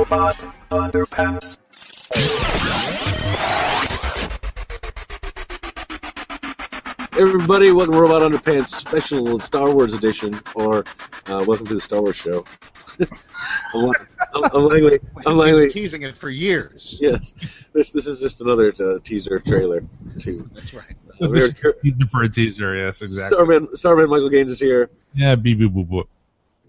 Robot Underpants. Everybody, welcome to Robot Underpants Special Star Wars Edition, or welcome to the Star Wars Show. I'm Langley. Teasing it for years. Yes, this is just another teaser trailer too. That's right. This is teaser for a teaser, yes, exactly. Starman Michael Gaines is here. Yeah, beep boop boop boop.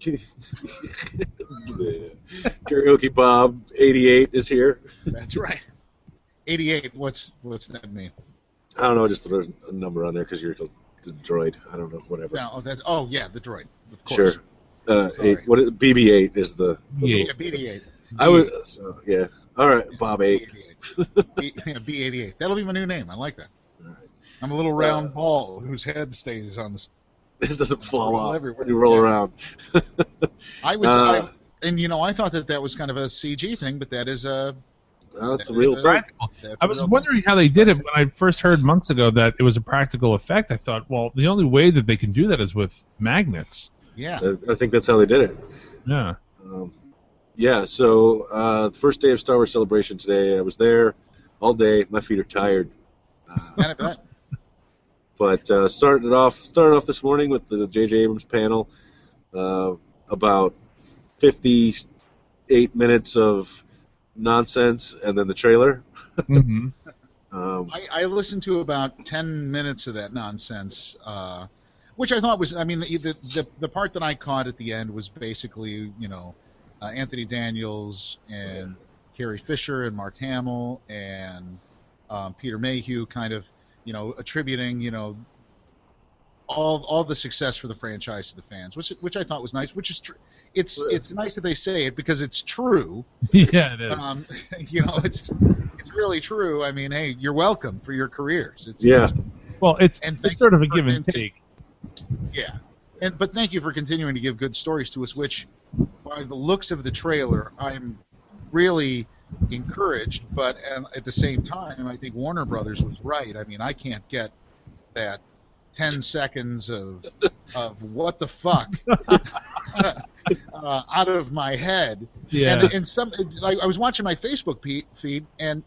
Karaoke Bob 88 is here. That's right. 88. What's that mean? I don't know, just a number on there because you're the droid. I don't know, whatever. No, yeah, the droid. Of course. Sure. BB-8 is the. Yeah, BB-8. I was yeah. All right, Bob 8. B-88. That'll be my new name. I like that. All right. I'm a little round ball whose head stays on the. It doesn't fall off when you roll around. I thought that was kind of a CG thing, but that is a. That's a real practical. I was wondering how they did it when I first heard months ago that it was a practical effect. I thought, well, the only way that they can do that is with magnets. Yeah. I think that's how they did it. Yeah. So the first day of Star Wars Celebration today, I was there all day. My feet are tired. I bet. But started off this morning with the J.J. Abrams panel, about 58 minutes of nonsense, and then the trailer. Mm-hmm. I listened to about 10 minutes of that nonsense, which I thought was, I mean, the part that I caught at the end was basically, Anthony Daniels and Carrie Fisher and Mark Hamill and Peter Mayhew kind of, attributing, all the success for the franchise to the fans, which I thought was nice, which is true. It's nice that they say it because it's true. Yeah, it is. It's really true. I mean, hey, you're welcome for your careers. It's sort of a give and take. Yeah, but thank you for continuing to give good stories to us, which, by the looks of the trailer, I'm really encouraged. But at the same time, I think Warner Brothers was right. I mean, I can't get that 10 seconds of what the fuck out of my head. Yeah. And I was watching my Facebook feed, and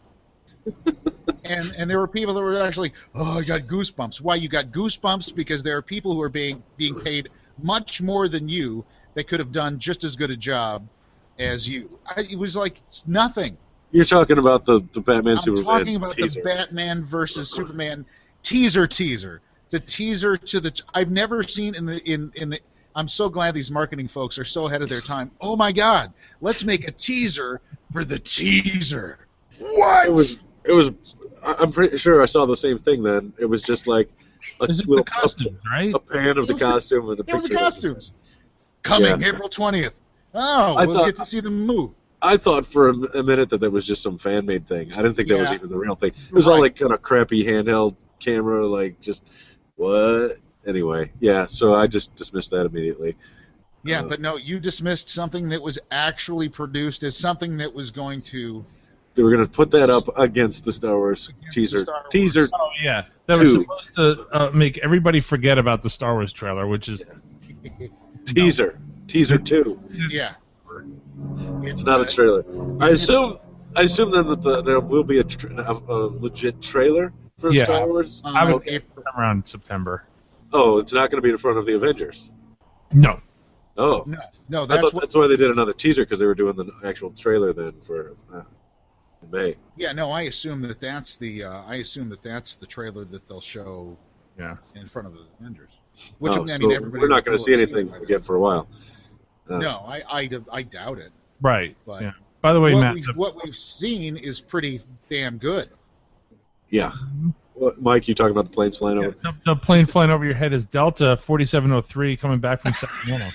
there were people that were actually, I got goosebumps. Why you got goosebumps? Because there are people who are being paid much more than you that could have done just as good a job as you. It was like it's nothing. You're talking about the Batman Superman I'm talking about teaser. The Batman versus Superman teaser. The teaser to the. I've never seen in the. I'm so glad these marketing folks are so ahead of their time. Oh my God! Let's make a teaser for the teaser. What? It was. I'm pretty sure I saw the same thing then. It was just like a little costumes, right? A pan of the costume and a picture. It was the costumes. Coming April 20th. Oh, we'll get to see them move. I thought for a minute that was just some fan-made thing. I didn't think that was even the real thing. It was all like kind of crappy handheld camera, like just what? Anyway, yeah. So I just dismissed that immediately. Yeah, but no, you dismissed something that was actually produced as something that was going to. They were going to put that up against the Star Wars teaser. Teaser. Oh yeah, that was supposed to make everybody forget about the Star Wars trailer, which is teaser. Teaser 2. Yeah. It's not a trailer. I assume then that there will be a legit trailer for Star Wars. I would around September. Oh, it's not going to be in front of the Avengers. No. Oh. No. That's why they did another teaser, because they were doing the actual trailer then for May. Yeah. No, I assume that's the trailer that they'll show. Yeah. In front of the Avengers. Which everybody. We're not going to see anything again for a while. No, I doubt it. Right. But yeah. By the way, Matt, what we've seen is pretty damn good. Yeah. Mike, you talking about the planes flying over? The plane flying over your head is Delta 4703 coming back from Sacramento.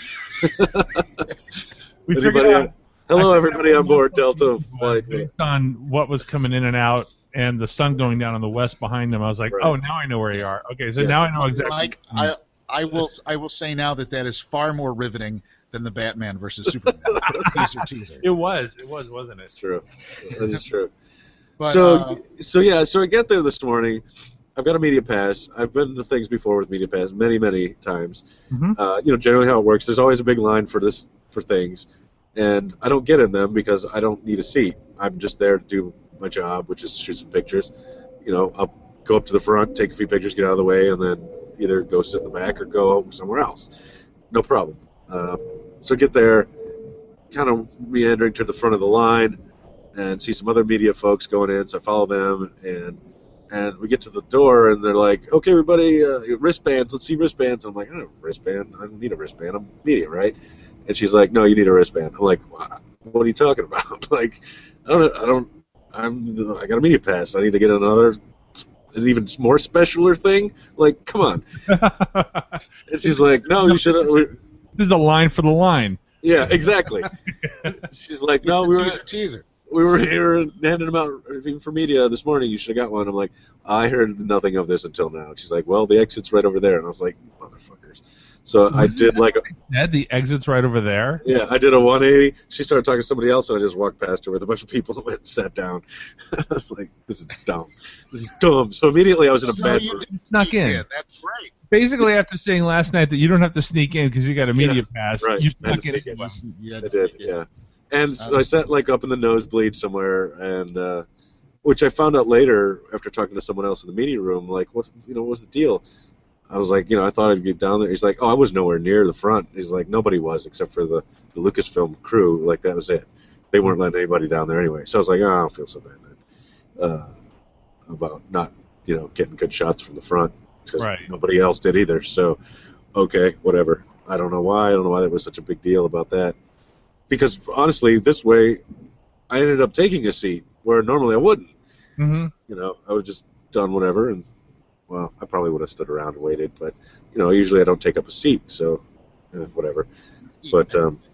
Hello, everybody on board Delta. Based on what was coming in and out and the sun going down on the west behind them, I was like, oh, now I know where you are. Okay, so now I know exactly. Mike, I will say now that is far more riveting than the Batman versus Superman teaser. It was, wasn't it? It's true. That is true. But, so I get there this morning. I've got a media pass. I've been to things before with media pass many times. Mm-hmm. Generally how it works. There's always a big line for things, and I don't get in them because I don't need a seat. I'm just there to do my job, which is shoot some pictures. I'll go up to the front, take a few pictures, get out of the way, and then either go sit in the back or go somewhere else. No problem. So I get there, kind of meandering to the front of the line, and see some other media folks going in, so I follow them, and we get to the door, and they're like, okay, everybody, wristbands, let's see wristbands. I'm like, I don't have a wristband. I don't need a wristband. I'm media, right? And she's like, no, you need a wristband. I'm like, what are you talking about? Like, I got a media pass. I need to get an even more specialer thing? Like, come on. And she's like, no, you should. This is the line for the line. Yeah, exactly. She's like, no, teaser. We were here handing them out even for media this morning. You should have got one. I'm like, I heard nothing of this until now. She's like, well, the exit's right over there. And I was like, motherfuckers. So I did like the exit's right over there? Yeah, I did a 180. She started talking to somebody else, and I just walked past her with a bunch of people that went and sat down. I was like, this is dumb. This is dumb. So immediately I was in a bad mood. Snuck in. Yeah, that's right. Basically, after saying last night that you don't have to sneak in because you got a media pass, right. you snuck in. I did, yeah. And so I sat like up in the nosebleed somewhere, and which I found out later after talking to someone else in the media room. Like, what's the deal? I was like, I thought I'd get down there. He's like, oh, I was nowhere near the front. He's like, nobody was except for the Lucasfilm crew. Like, that was it. They weren't letting anybody down there anyway. So I was like, I don't feel so bad then about not, getting good shots from the front because nobody else did either. So, okay, whatever. I don't know why. I don't know why that was such a big deal about that. Because honestly, this way, I ended up taking a seat where normally I wouldn't. Mm-hmm. I would have just done whatever, and well, I probably would have stood around and waited. But usually I don't take up a seat, so whatever. But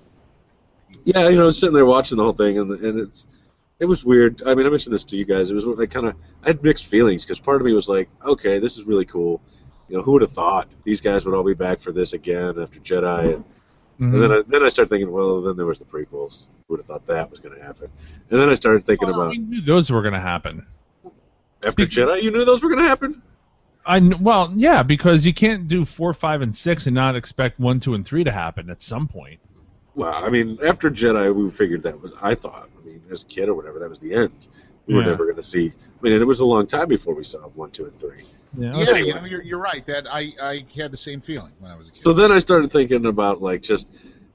yeah, I was sitting there watching the whole thing, and it was weird. I mean, I mentioned this to you guys. It was like I had mixed feelings because part of me was like, okay, this is really cool. Who would have thought these guys would all be back for this again after Jedi? And then I started thinking, well, then there was the prequels. Who would have thought that was going to happen? And then I started thinking about. We knew those were going to happen. After Jedi, you knew those were going to happen? Well, yeah, because you can't do 4, 5, and 6 and not expect 1, 2, and 3 to happen at some point. Well, I mean, after Jedi, we figured that was. I thought, as a kid or whatever, that was the end. We were never going to see. And it was a long time before we saw 1, 2, and 3. Yeah, you're right. That I had the same feeling when I was a kid. So then I started thinking about just,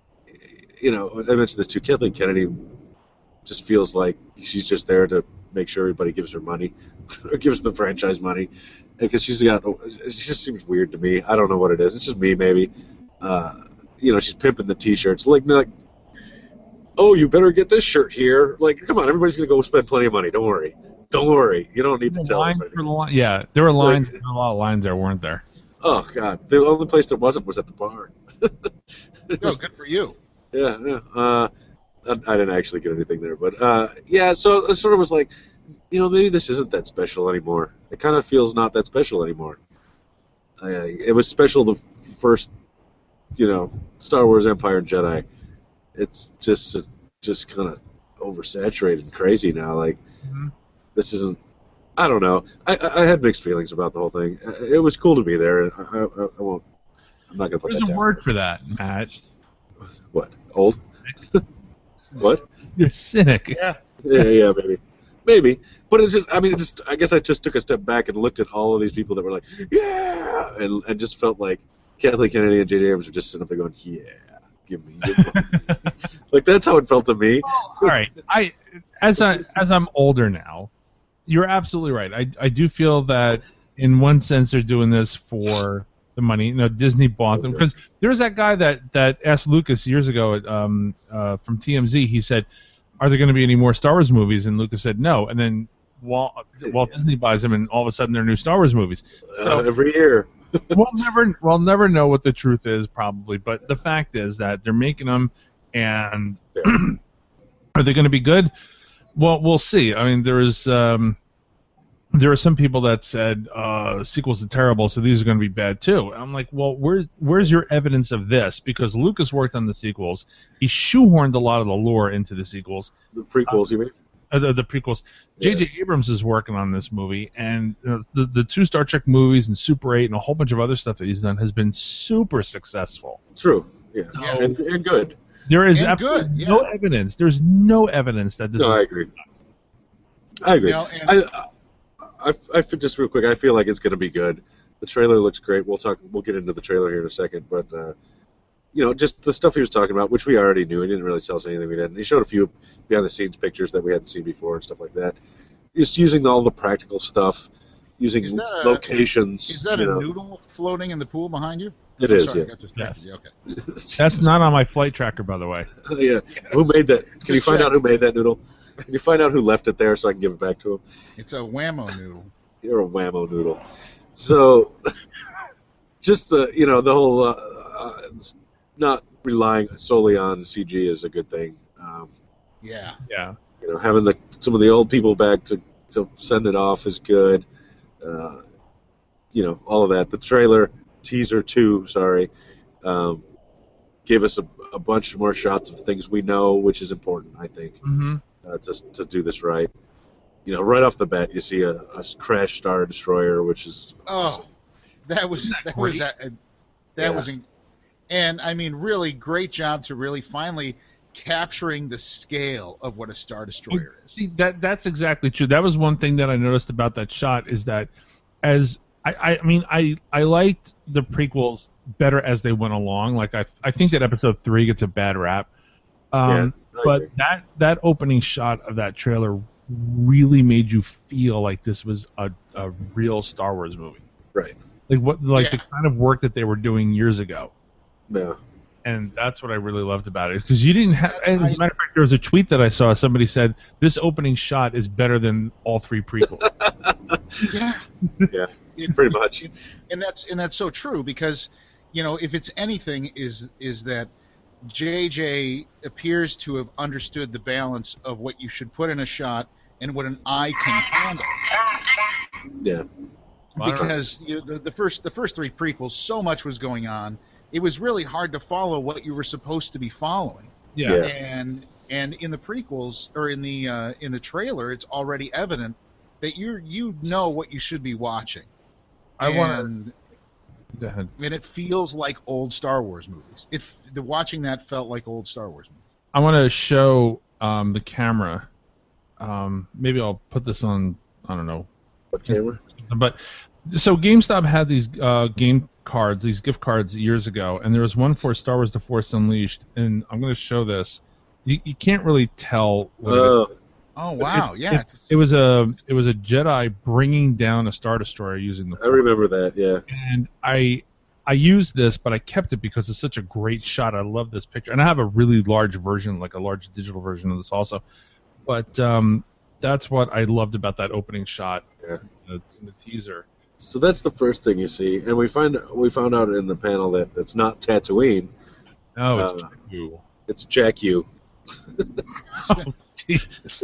I mentioned this too. Kathleen Kennedy just feels like she's just there to make sure everybody gives her money, or gives the franchise money, because it just seems weird to me. I don't know what it is. It's just me, maybe. She's pimping the T-shirts, like, oh, you better get this shirt here. Like, come on, everybody's gonna go spend plenty of money. Don't worry. You don't need to tell anybody. Yeah, there were lines. There were a lot of lines there, weren't there? Oh God, the only place there wasn't was at the bar. No, good for you. Yeah. I didn't actually get anything there, but yeah. So it sort of was like, maybe this isn't that special anymore. It kind of feels not that special anymore. It was special the first, Star Wars, Empire, and Jedi. It's just kind of oversaturated and crazy now. Like. Mm-hmm. This isn't. I don't know. I had mixed feelings about the whole thing. It was cool to be there, and I won't. I'm not gonna put that down. There's a word for that, Matt. What? Old? What? You're cynic. Yeah, maybe. But it's just. I guess I just took a step back and looked at all of these people that were like, yeah, and just felt like Kathleen Kennedy and J.J. Abrams were just sitting up there going, yeah, give me your money. Like that's how it felt to me. All right. As I'm older now. You're absolutely right. I do feel that in one sense they're doing this for the money. Disney bought them because there's that guy that asked Lucas years ago from TMZ. He said, "Are there going to be any more Star Wars movies?" And Lucas said, "No." And then Walt Disney buys them, and all of a sudden there are new Star Wars movies. So every year. we'll never know what the truth is probably, but the fact is that they're making them, and are they going to be good? Well, we'll see. I mean, there are some people that said sequels are terrible, so these are going to be bad too. And I'm like, well, where's your evidence of this? Because Lucas worked on the sequels. He shoehorned a lot of the lore into the sequels. The prequels, you mean? The prequels. J.J. Abrams is working on this movie, and the 2 Star Trek movies and Super 8 and a whole bunch of other stuff that he's done has been super successful. True. Yeah. And good. There is And absolutely good, yeah. no evidence. There's no evidence that this No, I is... agree. I agree. You know, and- I feel, just real quick, I feel like it's going to be good. The trailer looks great. We'll get into the trailer here in a second, but you know, just the stuff he was talking about, which we already knew. He didn't really tell us anything we didn't. He showed a few behind-the-scenes pictures that we hadn't seen before and stuff like that. Just using all the practical stuff, using Is that a- locations. Is that you a know. noodle floating in the pool behind you? It I'm is, sorry, I yes. got distracted. Yes. Okay. That's not on my flight tracker, by the way. Yeah. Who made that? Can you Just find check. out who made that noodle? Can you find out who left it there so I can give it back to him? It's a whammo noodle. You're a whammo noodle. So, just the whole it's not relying solely on CG is a good thing. Yeah. Yeah. You know, having some of the old people back to send it off is good. You know, all of that. The trailer teaser 2, gave us a bunch more shots of things we know, which is important, I think, Mm-hmm. to do this right. You know, right off the bat, you see a crash Star Destroyer, which is awesome. Oh, that was and I mean, really great job to really finally capturing the scale of what a Star Destroyer is. See, that's exactly true. That was one thing that I noticed about that shot is that as I mean I liked the prequels better as they went along. Like I think that episode 3 gets a bad rap. I But agree. that opening shot of that trailer really made you feel like this was a real Star Wars movie. Right. Like the kind of work that they were doing years ago. Yeah. And that's what I really loved about it, because you didn't have. And as I- a matter of fact, there was a tweet that I saw. Somebody said this opening shot is better than all 3 prequels. Yeah. Yeah. It- Pretty much. And that's so true, because, you know, if it's anything, is that JJ appears to have understood the balance of what you should put in a shot and what an eye can handle. Yeah. Because the first 3 prequels, so much was going on. It was really hard to follow what you were supposed to be following. Yeah. Yeah. And in the prequels, or in the trailer, it's already evident that you know what you should be watching. I want And to. Go ahead. and it feels like old Star Wars movies. Watching that felt like old Star Wars movies. I want to show the camera. Maybe I'll put this on. I don't know. What camera? But so GameStop had these game cards, these gift cards years ago, and there was one for Star Wars: The Force Unleashed, and I'm going to show this. You can't really tell. What it is. Oh wow, yeah. It was a Jedi bringing down a Star Destroyer using the I remember that. Yeah. and I used this, but I kept it because it's such a great shot. I love this picture, and I have a really large version, like a large digital version of this also. But that's what I loved about that opening shot Yeah. in the teaser. So that's the first thing you see, and we found out in the panel that it's not Tatooine, Oh, it's Uh, Jakku. it's Jakku. Oh, geez.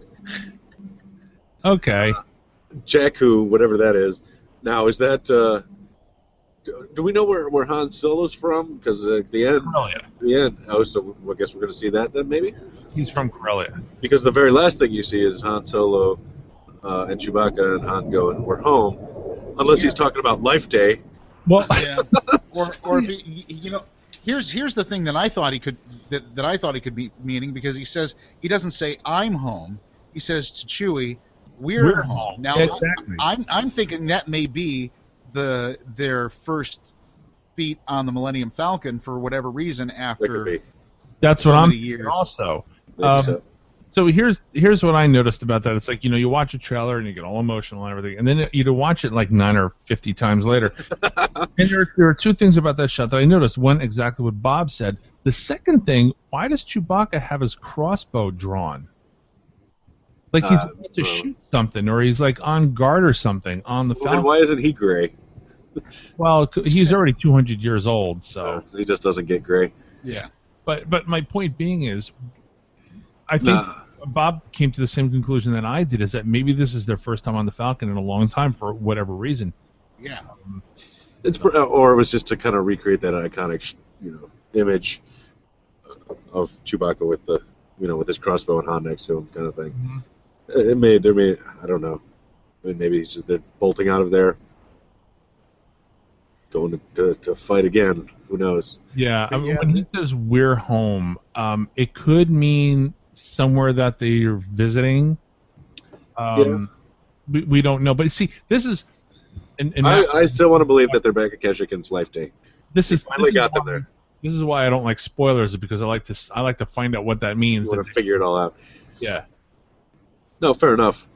Okay. Jakku, whatever that is. Now, is that? Do we know where Han Solo's from? Because at the end, Corellia. Oh, so I guess we're going to see that then, maybe. He's from Corellia. Because the very last thing you see is Han Solo and Chewbacca and Han going, "We're home," unless he's talking about Life Day. Well, Yeah. or if he, you know, here's the thing that I thought he could be meaning, because he says, he doesn't say I'm home. He says to Chewie, we're home. Now Exactly. I'm thinking that may be their first feat on the Millennium Falcon for whatever reason That could after be. that's so what I'm many thinking years. also. Maybe so. So here's what I noticed about that. It's like, you know, you watch a trailer and you get all emotional and everything, and then you watch it like 9 or 50 times later. And there are 2 things about that shot that I noticed. One, exactly what Bob said. The second thing, why does Chewbacca have his crossbow drawn? Like he's about to shoot something, or he's like on guard or something on the Well, then Falcon. why isn't he gray? Well, he's already 200 years old, so. So he just doesn't get gray. yeah. But my point being is, I think Bob came to the same conclusion that I did, is that maybe this is their first time on the Falcon in a long time for whatever reason. Yeah. Or it was just to kind of recreate that iconic, image of Chewbacca with the, with his crossbow and Han next to him, kind of thing. Mhm. There may, I don't know. I mean, maybe they're bolting out of there. going to fight again. Who knows? Yeah, But yeah, when he says we're home, it could mean somewhere that they're visiting. We don't know. But see, this is... And I still want to believe that they're back at Keshikin's life day. Finally got them there. This is why I don't like spoilers, because I like to find out what that means. You want to figure it all out. Yeah. No, fair enough.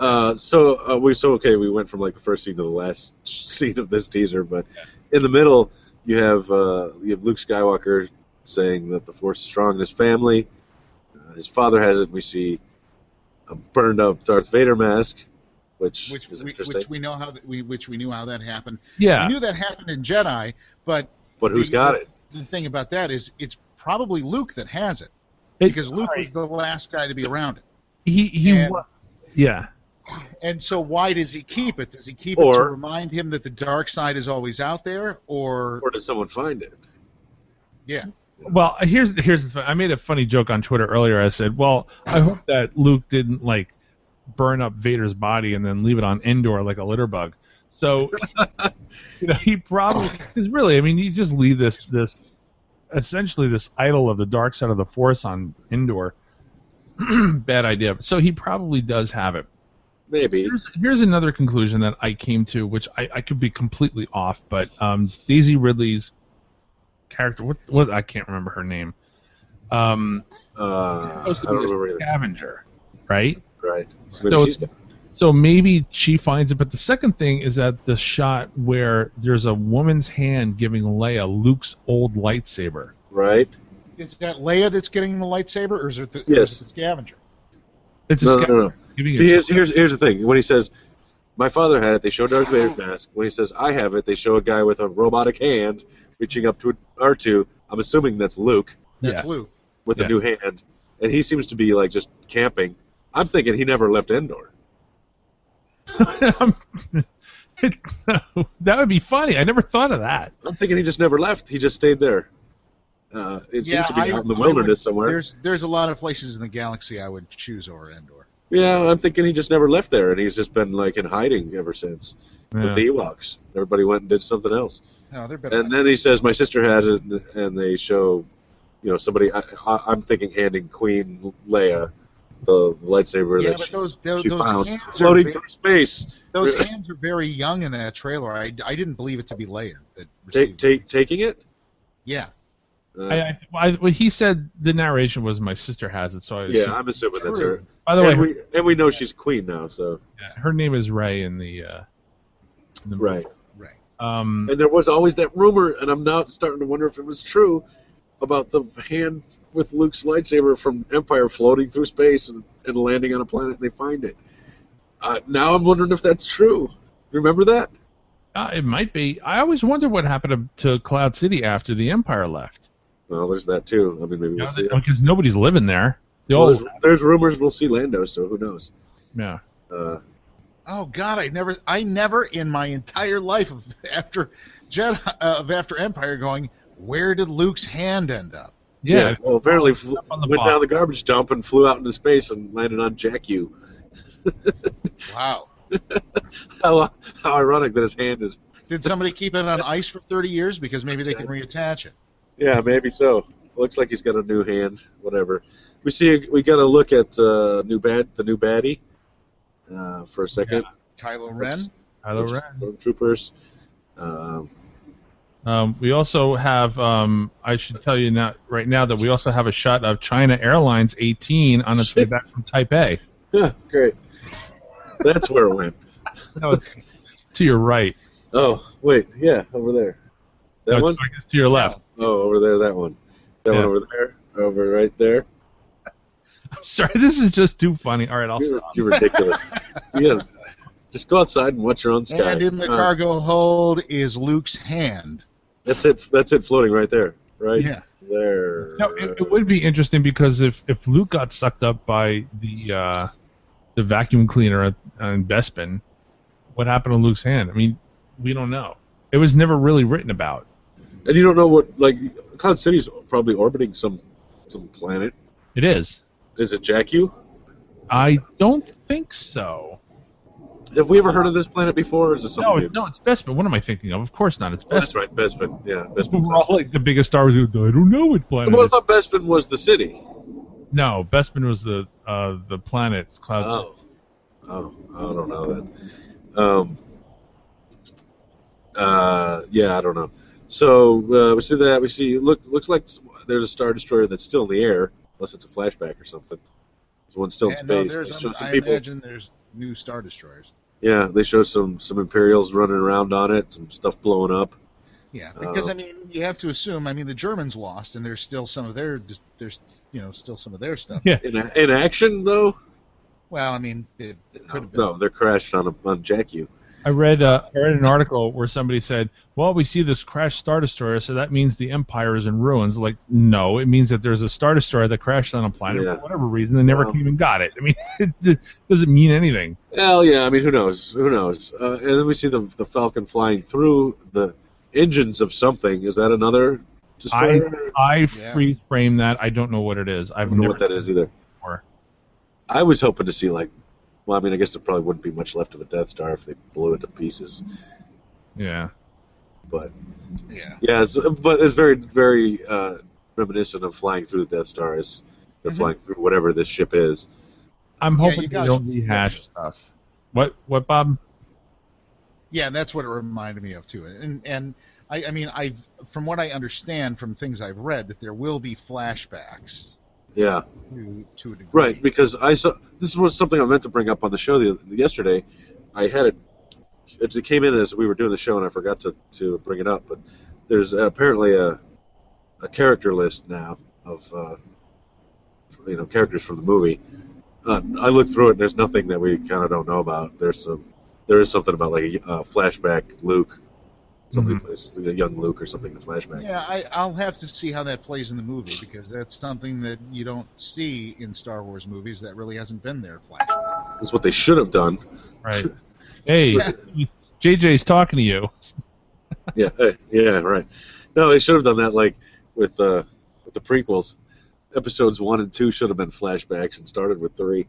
We went from like the first scene to the last scene of this teaser, but in the middle you have Luke Skywalker saying that the Force is strong in his family. His father has it. We see a burned up Darth Vader mask, which is interesting. Which we knew how that happened. Yeah. We knew that happened in Jedi, but who's got it? The thing about that is it's probably Luke that has it, because Luke was the last guy to be around it. Yeah. And so why does he keep it? Does he keep it to remind him that the dark side is always out there, or does someone find it? Yeah. Well, here's the thing. I made a funny joke on Twitter earlier. I said, "Well, I hope that Luke didn't burn up Vader's body and then leave it on Endor like a litter bug." So, he probably, because really, I mean, you just leave this essentially this idol of the dark side of the Force on Endor. Bad idea. So he probably does have it. Maybe. Here's another conclusion that I came to, which I could be completely off, but Daisy Ridley's character, what I can't remember her name. I don't remember either. Scavenger, right? Right. So maybe she finds it, but the second thing is that the shot where there's a woman's hand giving Leia Luke's old lightsaber. Right. Is that Leia that's getting the lightsaber, or is it the scavenger? It's a scavenger. No. Here's the thing. When he says, my father had it, they show Darth Vader's mask. When he says, I have it, they show a guy with a robotic hand reaching up to R2. I'm assuming that's Luke. That's Luke. With a new hand. And he seems to be, just camping. I'm thinking he never left Endor. That would be funny. I never thought of that. I'm thinking he just never left. He just stayed there. It seems to be out in the wilderness somewhere. There's a lot of places in the galaxy I would choose over Endor. Yeah, I'm thinking he just never left there, and he's just been in hiding ever since with the Ewoks. Everybody went and did something else. No, they're better. And then he says, "My sister has it," and they show, somebody. I'm thinking handing Queen Leia the lightsaber that she found floating through space. Those hands are very young in that trailer. I didn't believe it to be Leia that taking it. Yeah. He said the narration was my sister has it, so I'm assuming that's her. By the way, we know she's queen now, so her name is Rey in the right. Right. And there was always that rumor, and I'm now starting to wonder if it was true about the hand with Luke's lightsaber from Empire floating through space and landing on a planet, and they find it. Now I'm wondering if that's true. Remember that? It might be. I always wondered what happened to Cloud City after the Empire left. Well, there's that too. I mean, maybe we'll see. Because nobody's living there. There's rumors we'll see Lando, so who knows? Yeah. Oh God, I never in my entire life of after Empire going, where did Luke's hand end up? Yeah. Well, apparently went down the garbage dump and flew out into space and landed on Jakku. Wow. How ironic that his hand is. Did somebody keep it on ice for 30 years because maybe they can reattach it? Yeah, maybe so. Looks like he's got a new hand. Whatever. We got to look at the new baddie for a second. Yeah. Kylo Ren. Troopers. We also have. I should tell you right now that we also have a shot of China Airlines 18 on its way back from Taipei. Yeah, great. That's where it went. No, it's to your right. Oh, wait. Yeah, over there. That one? I guess to your left. Oh, over there, that one. That one over there. Over right there. I'm sorry, this is just too funny. All right, I'll stop. You're ridiculous. Yeah, just go outside and watch your own sky. And in the cargo hold is Luke's hand. That's it. That's it floating right there. Right? Yeah. There. No, it would be interesting because if Luke got sucked up by the vacuum cleaner on Bespin, what happened to Luke's hand? I mean, we don't know. It was never really written about. And you don't know what, Cloud City's probably orbiting some planet. It is. Is it Jakku? I don't think so. Have we ever heard of this planet before, or is this something new? No, it's Bespin. What am I thinking of? Of course not. It's Oh, that's Bespin. right, Bespin. Yeah, Bespin. We're all like the biggest Star Wars. I don't know what planet. Well, I it is. thought Bespin was the city. No, Bespin was the planet. It's Cloud City. Oh, I don't know that. Yeah, I don't know. So we see that. We see looks like there's a Star Destroyer that's still in the air, unless it's a flashback or something. There's one still in space. They show some people. Imagine there's new Star Destroyers. Yeah, they show some Imperials running around on it, some stuff blowing up. Yeah, because I mean, you have to assume. I mean, the Germans lost, and there's still some of their still some of their stuff. Yeah. In action though. Well, I mean, it could have been. No, they're crashed on Jakku. I read an article where somebody said, "Well, we see this crashed Star Destroyer, so that means the Empire is in ruins." Like, no, it means that there's a Star Destroyer that crashed on a planet for whatever reason. They never came and got it. I mean, it doesn't mean anything. Hell yeah, I mean, who knows? And then we see the Falcon flying through the engines of something. Is that another destroyer? I freeze frame that. I don't know what it is. I don't know what that is either. Before. I was hoping to see well, I mean, I guess there probably wouldn't be much left of a Death Star if they blew it to pieces. Yeah. But yeah, but it's very, very reminiscent of flying through the Death Star as they're flying through whatever this ship is. I'm hoping they don't rehash stuff. What, Bob? Yeah, that's what it reminded me of too. And I mean, from what I understand from things I've read, that there will be flashbacks. Yeah. To a degree. Right, because this was something I meant to bring up on the show yesterday. I had it came in as we were doing the show, and I forgot to bring it up. But there's apparently a character list now of characters from the movie. I looked through it, and there's nothing that we kind of don't know about. There is something about like a flashback Luke. Somebody plays a young Luke or something in the flashback. Yeah, I'll have to see how that plays in the movie, because that's something that you don't see in Star Wars movies that really hasn't been there. Flashback. That's what they should have done. Right. Hey, JJ's talking to you. Yeah, right. No, they should have done that like with the prequels. Episodes 1 and 2 should have been flashbacks and started with 3.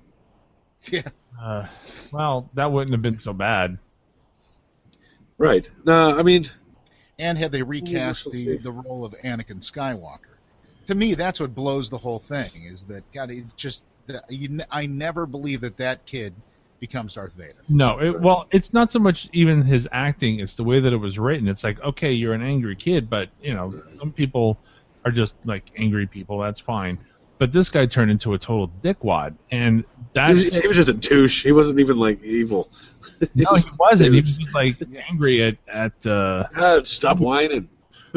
Yeah. Well, that wouldn't have been so bad. Right. No, I mean... And had they recast the role of Anakin Skywalker. To me, that's what blows the whole thing, is that, God, I never believe that kid becomes Darth Vader. No, well, it's not so much even his acting, it's the way that it was written. It's like, okay, you're an angry kid, but, some people are just, like, angry people, that's fine. But this guy turned into a total dickwad, and that... He was just a douche. He wasn't even, like, evil. No, he wasn't. He was just like angry at stop whining.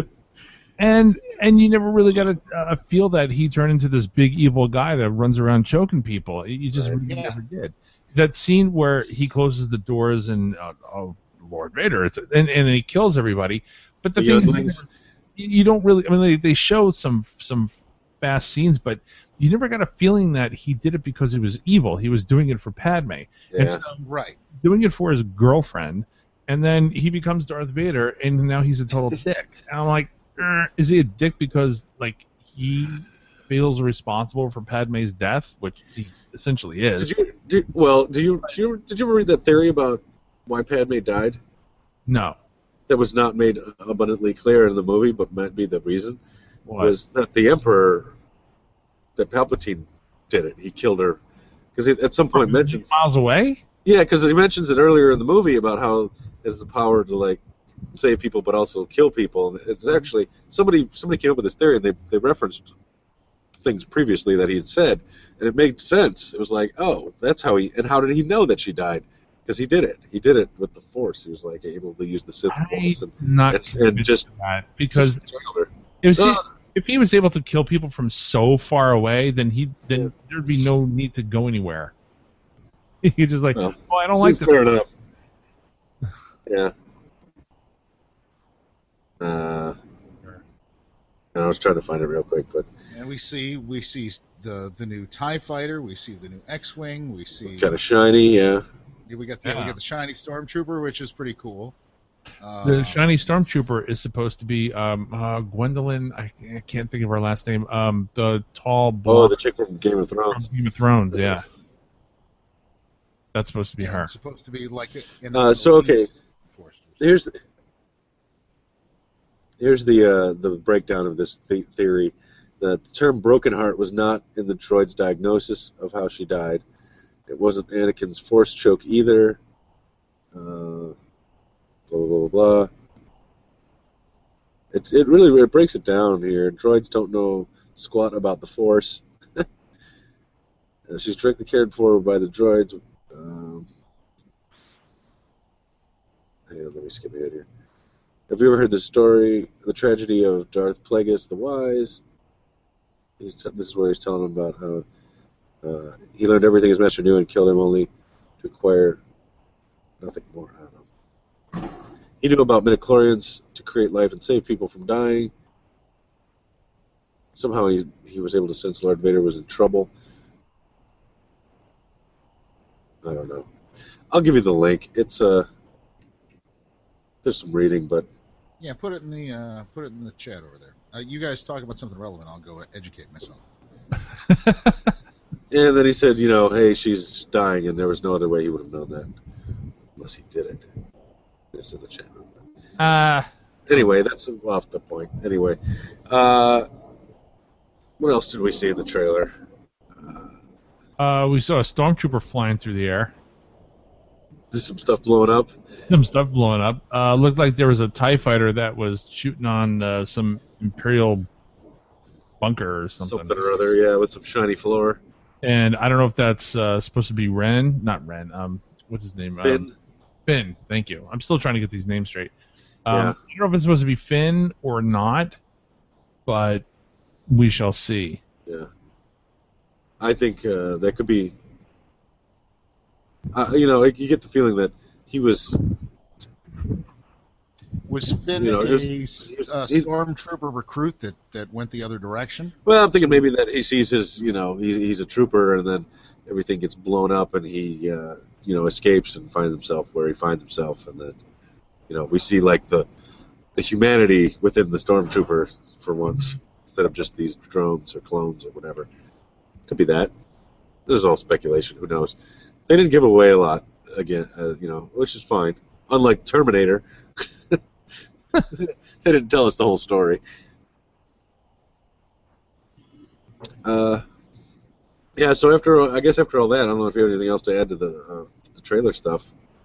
And you never really got a feel that he turned into this big evil guy that runs around choking people. You just really never did. That scene where he closes the doors and Lord Vader, and he kills everybody. But the thing is, you don't really. I mean, they show some fast scenes, but you never got a feeling that he did it because he was evil. He was doing it for Padme. Yeah. And so, doing it for his girlfriend, and then he becomes Darth Vader, and now he's a total dick. And I'm like, is he a dick because like he feels responsible for Padme's death, which he essentially is? Did you ever read that theory about why Padme died? No. That was not made abundantly clear in the movie, but might be the reason. What? Was that the Emperor, that Palpatine did it. He killed her. Because at some point mentions... Miles away? Yeah, because he mentions it earlier in the movie about how he has the power to, like, save people but also kill people. And it's actually... Somebody came up with this theory, and they referenced things previously that he had said, and it made sense. It was like, oh, that's how he... And how did he know that she died? Because he did it. He did it with the Force. He was, like, able to use the Sith Force. And just... That because... If he was able to kill people from so far away, then there'd be no need to go anywhere. He's just like, I don't like this. Fair enough. Yeah. I was trying to find it real quick, but. And we see the new TIE fighter. We see the new X-wing. We see kind of shiny, yeah. We got the shiny Stormtrooper, which is pretty cool. The shiny Stormtrooper is supposed to be Gwendolyn. I can't think of her last name. The tall blonde. Oh, the chick from Game of Thrones. Game of Thrones, yeah. That's supposed to be her. It's supposed to be like okay. Here's the breakdown of this theory. The term broken heart was not in the droid's diagnosis of how she died. It wasn't Anakin's force choke either. Blah, blah, blah, blah. It really breaks it down here. Droids don't know squat about the force. She's directly cared for by the droids. Hang on, let me skip ahead here. Have you ever heard the story, the tragedy of Darth Plagueis the Wise? This is where he's telling him about how he learned everything his master knew and killed him only to acquire nothing more. I don't know. He knew about midichlorians to create life and save people from dying. Somehow he was able to sense Lord Vader was in trouble. I don't know. I'll give you the link. It's there's some reading, but yeah, put it in the chat over there. You guys talk about something relevant. I'll go educate myself. And then he said, hey, she's dying, and there was no other way he would have known that unless he did it. It's in the chat room. Anyway, that's off the point. Anyway, what else did we see in the trailer? We saw a stormtrooper flying through the air. There's some stuff blowing up. Looked like there was a TIE fighter that was shooting on some Imperial bunker or something. Something or other, yeah, with some shiny floor. And I don't know if that's supposed to be Ren. Not Ren. What's his name? Finn. Finn, thank you. I'm still trying to get these names straight. Yeah. I don't know if it's supposed to be Finn or not, but we shall see. Yeah. I think that could be... you get the feeling that he was... Was Finn a stormtrooper recruit that went the other direction? Well, I'm thinking maybe that he sees his, he's a trooper, and then everything gets blown up, and he, escapes and finds himself where he finds himself, and then, we see like the humanity within the stormtrooper for once, instead of just these drones or clones or whatever. Could be that. This is all speculation. Who knows? They didn't give away a lot again, which is fine. Unlike Terminator. They didn't tell us the whole story. Yeah, so after all that, I don't know if you have anything else to add to the trailer stuff.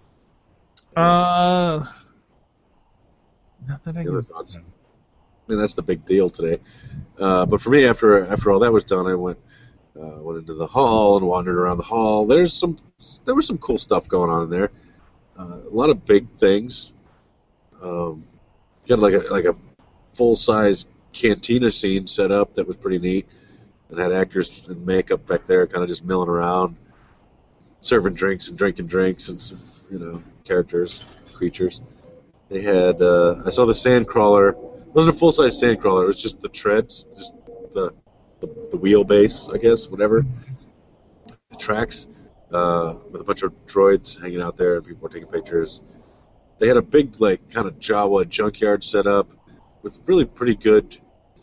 Not that I Other can. thoughts? I mean, that's the big deal today. But for me, after all that was done, I went into the hall and wandered around the hall. There was some cool stuff going on in there. A lot of big things. Got like a full-size cantina scene set up that was pretty neat, and had actors in makeup back there, kind of just milling around, serving drinks and drinking drinks, and some characters, creatures. They had I saw the sandcrawler. It wasn't a full-size sandcrawler. It was just the treads, just the wheelbase, I guess, whatever. The tracks with a bunch of droids hanging out there, and people were taking pictures. They had a big, kind of Jawa junkyard set up with really pretty good.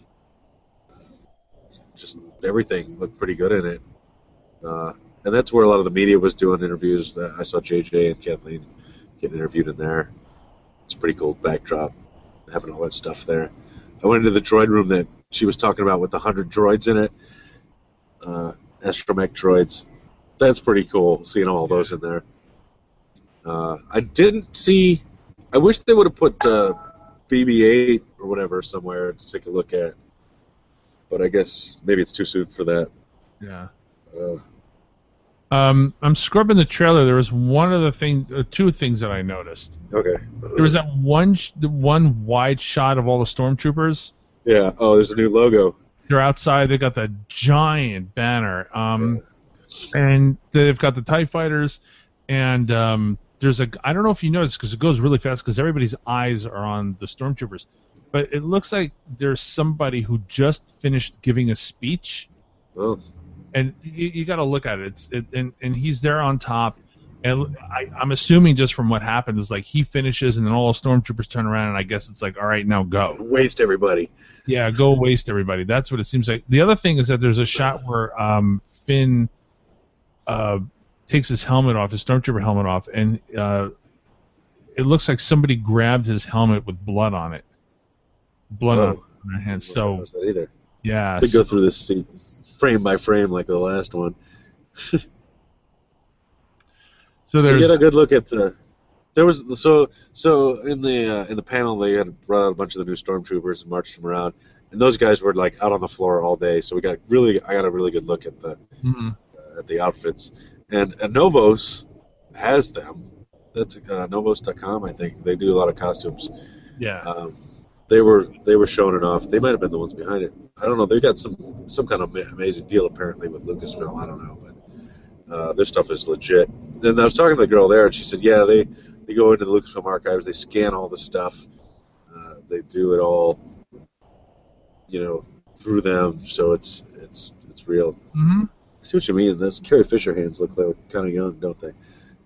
Just everything looked pretty good in it, and that's where a lot of the media was doing interviews. I saw JJ and Kathleen getting interviewed in there. It's a pretty cool backdrop, having all that stuff there. I went into the droid room that she was talking about with the 100 droids in it, astromech droids. That's pretty cool, seeing all those in there. I didn't see... I wish they would have put BB-8 or whatever somewhere to take a look at, but I guess maybe it's too soon for that. Yeah. I'm scrubbing the trailer. There was two things that I noticed. Okay. There was that one wide shot of all the stormtroopers. Yeah. Oh, there's a new logo. They're outside. They got that giant banner. And they've got the TIE fighters, and I don't know if you noticed, because it goes really fast, because everybody's eyes are on the stormtroopers, but it looks like there's somebody who just finished giving a speech. Oh. And you got to look at it. And he's there on top, and I'm assuming just from what happened is like he finishes, and then all the stormtroopers turn around, and I guess it's like, all right, now go. Waste everybody. Yeah, go waste everybody. That's what it seems like. The other thing is that there's a shot where Finn takes his helmet off, his stormtrooper helmet off, and it looks like somebody grabbed his helmet with blood on it. Blood on their hands. So Not that either. yeah, They go through this scene frame by frame like the last one. so You there's get a good look at the. There was so in the panel they had brought out a bunch of the new stormtroopers and marched them around, and those guys were like out on the floor all day. So I got a really good look at the outfits, and Novos has them. That's Novos.com, I think. They do a lot of costumes. yeah. They were showing it off. They might have been the ones behind it. I don't know. They got some kind of amazing deal apparently with Lucasfilm. I don't know, but their stuff is legit. And I was talking to the girl there, and she said, yeah, they go into the Lucasfilm archives. They scan all the stuff. They do it all, through them. So it's real. Mm-hmm. I see what you mean. Those Carrie Fisher hands look like kind of young, don't they?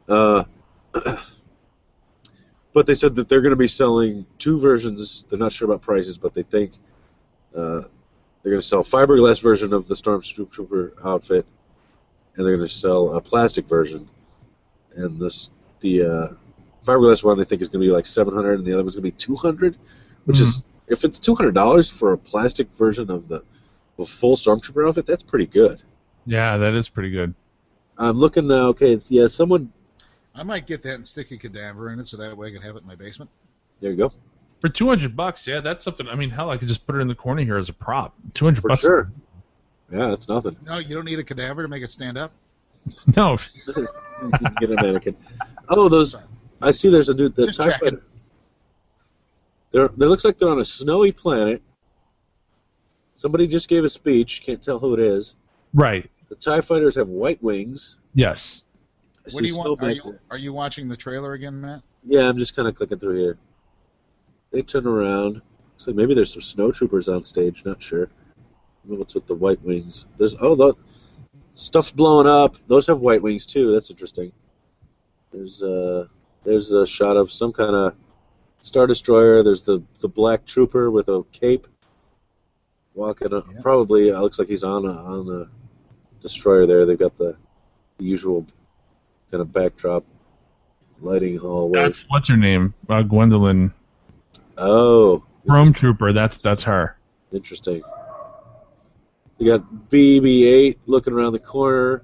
But they said that they're going to be selling two versions. They're not sure about prices, but they think they're going to sell a fiberglass version of the Stormtrooper outfit, and they're going to sell a plastic version. And the fiberglass one they think is going to be like $700, and the other one's going to be $200, which is, if it's $200 for a plastic version of the full Stormtrooper outfit, that's pretty good. Yeah, that is pretty good. I'm looking now. Okay, someone. I might get that and stick a cadaver in it so that way I can have it in my basement. There you go. For $200, yeah, that's something. I mean, hell, I could just put it in the corner here as a prop. $200 For sure. Yeah, that's nothing. No, you don't need a cadaver to make it stand up? No. You can get a mannequin. Oh, those. I see there's a new. The Just TIE checking. Fighter. They looks like they're on a snowy planet. Somebody just gave a speech. Can't tell who it is. Right. The TIE Fighters have white wings. Yes. I What do see you want? Snowball- Are you watching the trailer again, Matt? Yeah, I'm just kind of clicking through here. They turn around. Looks like maybe there's some snowtroopers on stage. Not sure. I don't know what's with the white wings. There's the stuff's blowing up. Those have white wings too. That's interesting. There's a shot of some kind of Star Destroyer. There's the black trooper with a cape walking. Yeah. Probably looks like he's on the destroyer there. They've got the usual kind of backdrop lighting hallways. That's what's her name? Gwendolyn Oh, Stormtrooper. That's her. interesting. You got BB-8 looking around the corner.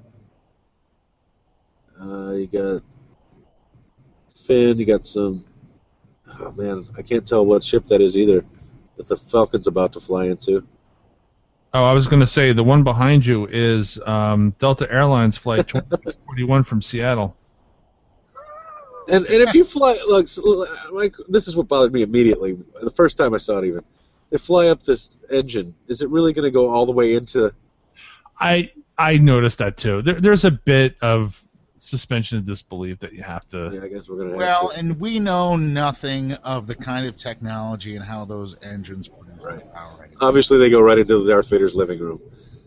You got Finn. You got some. Oh man, I can't tell what ship that is either. That the Falcon's about to fly into. Oh, I was going to say the one behind you is Delta Airlines flight 2641 from Seattle. And if you fly, look, like this is what bothered me immediately. The first time I saw it, even they fly up this engine. Is it really going to go all the way into? I noticed that too. There's a bit of suspension of disbelief that you have to. Yeah, I guess we're going to have Well, to. and we know nothing of the kind of technology and how those engines produce Right. power. Anyway. Obviously, they go right into Darth Vader's living room.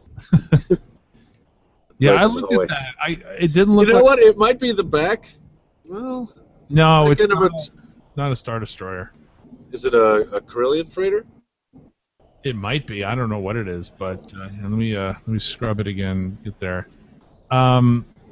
Yeah, Right I in the looked hallway. at that. It didn't look You know like. what? It might be the back. Well, No, I it's never- not a Star Destroyer. is it a Corellian freighter? It might be. I don't know what it is, but let me scrub it again. Get there. Let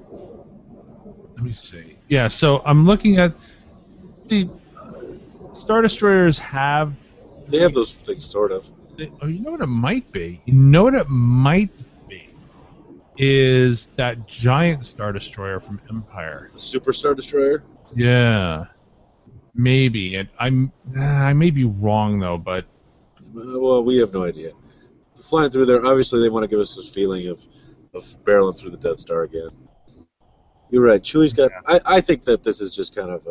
me see. Yeah, so I'm looking at the Star Destroyers have. They have those things, sort of. Oh, you know what it might be? You know what it might be? Is that giant Star Destroyer from Empire? The Super Star Destroyer. Yeah, maybe. I may be wrong though, but Well, we have no idea. Flying through there, obviously they want to give us this feeling of barreling through the Death Star again. You're right. Chewie's got. I think that this is just kind of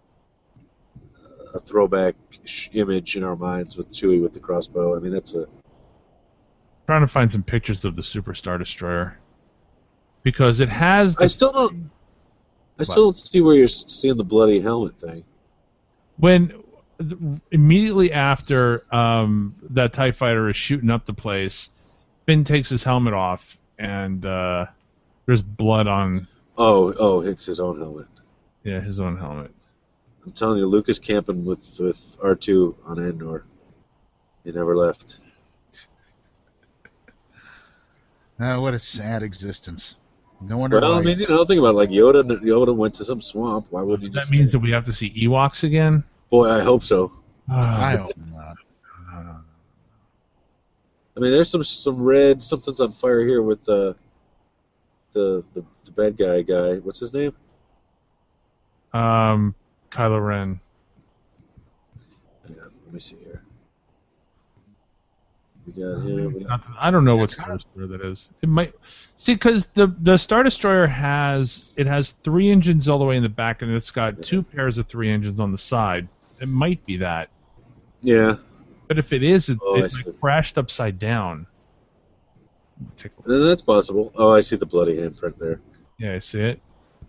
a throwback image in our minds with Chewie with the crossbow. I mean, that's a. trying to find some pictures of the Super Star Destroyer because it has. I still don't see where you're seeing the bloody helmet thing. Immediately after that TIE fighter is shooting up the place, Finn takes his helmet off and there's blood on. Oh, it's his own helmet. Yeah, his own helmet. I'm telling you, Luke is camping with R2 on Endor. He never left. What a sad existence. No wonder Well, why. I mean, think about it. Like Yoda went to some swamp. Why wouldn't he That just means stay? that we have to see Ewoks again. Boy, I hope so. I hope not. I mean, there's some red. Something's on fire here with the bad guy. What's his name? Kylo Ren. Hang on, let me see here. We got him. I don't know what Star Destroyer that is. It might because the Star Destroyer has 3 engines all the way in the back, and it's got 2 pairs of 3 engines on the side. It might be that. Yeah. But if it is, Oh, I it's see. like crashed upside down. Take a look. That's possible. Oh, I see the bloody handprint there. Yeah, I see it.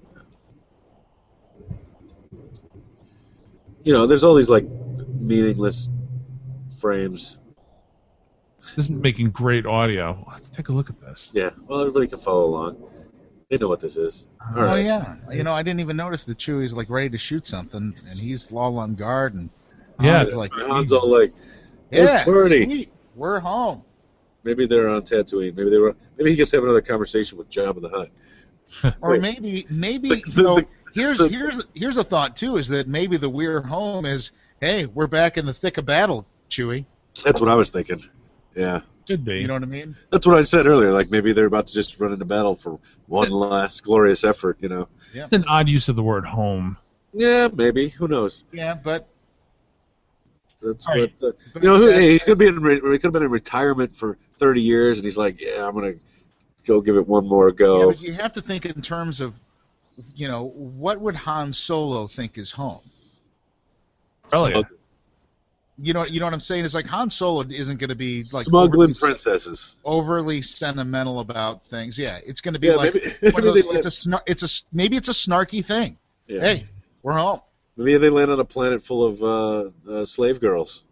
There's all these like meaningless frames. This is making great audio. Let's take a look at this. Yeah. Well, everybody can follow along. They know what this is. All Oh right. yeah, I didn't even notice that Chewie's like ready to shoot something, and he's all on guard, and Yeah. Han's like, Han's all like, yeah, "It's Bernie." sweet, we're home. Maybe they're on Tatooine. Maybe he gets to have another conversation with Jabba the Hutt. Or Wait. maybe The- here's a thought too, is that maybe the we're home is, hey, we're back in the thick of battle, Chewie. That's what I was thinking. Yeah. Should be. You know what I mean? That's what I said earlier. Like maybe they're about to just run into battle for one last glorious effort. It's an odd use of the word home. Yeah, maybe. Who knows? Yeah, but That's All right. what. But He that's- could be he could have been in retirement for 30 years, and he's like, yeah, I'm gonna go give it one more yeah, go. but you have to think in terms of, what would Han Solo think is home? Oh, yeah. You know what I'm saying? It's like Han Solo isn't going to be like Smuggling princesses. overly sentimental about things. Yeah, it's going to be Yeah, like maybe, one of maybe, those, maybe it's a snarky thing. yeah. Hey, we're home. Maybe they land on a planet full of slave girls,